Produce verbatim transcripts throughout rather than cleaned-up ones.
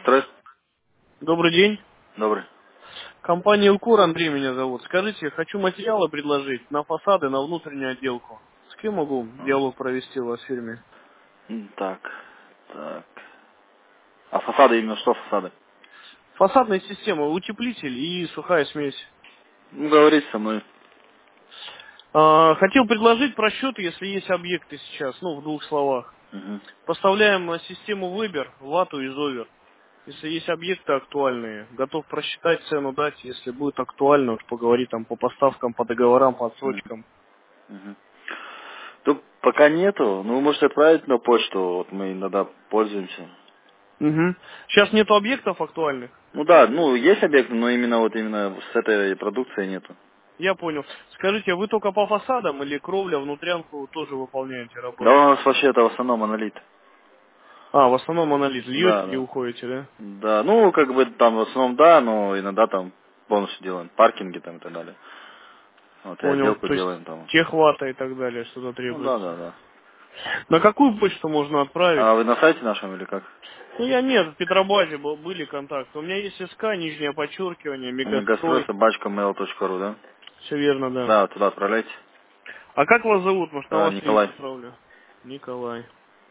Стресс? Добрый день. Добрый. Компания Илкур, Андрей меня зовут. Скажите, хочу материалы предложить на фасады, на внутреннюю отделку. С кем могу диалог провести у вас в фирме? М, Так, так. А фасады именно что фасады? Фасадная система, утеплитель и сухая смесь. Ну, говорите со мной. А, хотел предложить просчет, если есть объекты сейчас, ну, в двух словах. Мгм. Поставляем а, систему Выбер, вату и Зовер. Если есть объекты актуальные, готов просчитать цену дать, если будет актуально, вот поговорить там по поставкам, по договорам, по Мгм. отсрочкам. Мгм. Тут пока нету, но вы можете отправить на почту, вот мы иногда пользуемся. Угу. Сейчас нету объектов актуальных? Ну да, ну есть объекты, но именно вот именно с этой продукцией нету. Я понял. Скажите, вы только по фасадам или кровля, внутрянку тоже выполняете Да работы? у нас вообще это в основном монолит. А, в основном анализ. Льете, Да, не да. уходите, да? Да, ну как бы там в основном да, но иногда там полностью делаем паркинги там и так далее. Вот и Понял. отделку То есть делаем там. техвата и так далее, что-то Ну да, да, требуется. да. На какую почту можно отправить? А вы на сайте нашем или как? Ну, я нет, в Петробазе был- были контакты. У меня есть СК, нижнее подчеркивание, Мегастрой мегастрой. собачка mail точка ру, да? Все верно, да. Да, туда отправляйте. А как вас зовут? Может, на Да, ваш лист Николай. отправлю? Николай.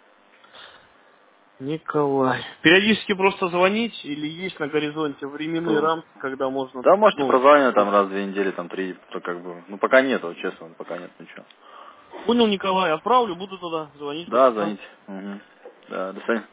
Николай. Периодически просто звонить или есть на горизонте временные Что? рамки, когда можно, Да, можете ну, прозванивать там вот. раз в две недели, там три, то как бы. Ну пока нет, вот честно, пока нет ничего. Понял, Николай, отправлю, буду туда звонить по Да, часам. звоните. Угу. Да, до свидания.